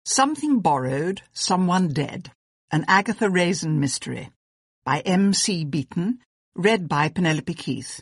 Something Borrowed, Someone Dead, an Agatha Raisin mystery, by M.C. Beaton, read by Penelope Keith.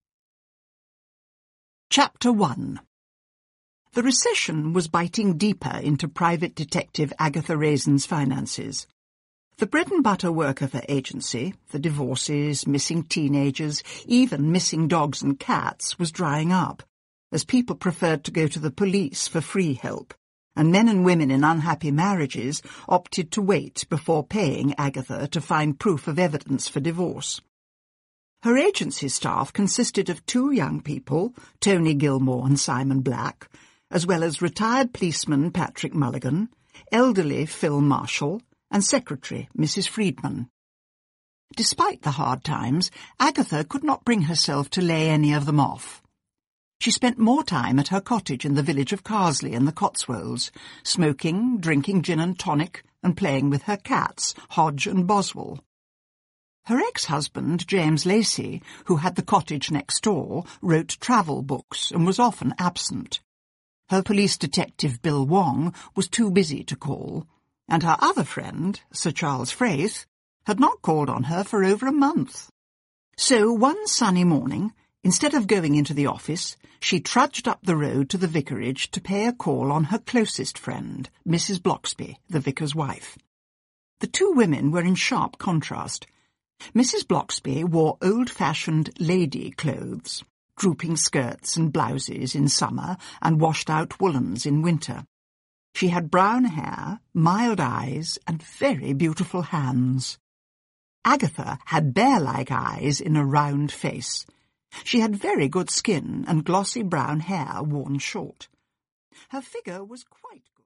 Chapter 1. The recession was biting deeper into private detective Agatha Raisin's finances. The bread-and-butter work of her agency, the divorces, missing teenagers, even missing dogs and cats, was drying up, as people preferred to go to the police for free help, and men and women in unhappy marriages opted to wait before paying Agatha to find proof of evidence for divorce. Her agency staff consisted of 2 young people, Tony Gilmore and Simon Black, as well as retired policeman Patrick Mulligan, elderly Phil Marshall, and secretary Mrs. Friedman. Despite the hard times, Agatha could not bring herself to lay any of them off. She spent more time at her cottage in the village of Carsley in the Cotswolds, smoking, drinking gin and tonic, and playing with her cats, Hodge and Boswell. Her ex-husband, James Lacey, who had the cottage next door, wrote travel books and was often absent. Her police detective, Bill Wong, was too busy to call, and her other friend, Sir Charles Fraith, had not called on her for over a month. So one sunny morning, instead of going into the office, she trudged up the road to the vicarage to pay a call on her closest friend, Mrs. Bloxby, the vicar's wife. The 2 women were in sharp contrast. Mrs. Bloxby wore old-fashioned lady clothes, drooping skirts and blouses in summer and washed-out woolens in winter. She had brown hair, mild eyes, and very beautiful hands. Agatha had bear-like eyes in a round face. She had very good skin and glossy brown hair worn short. Her figure was quite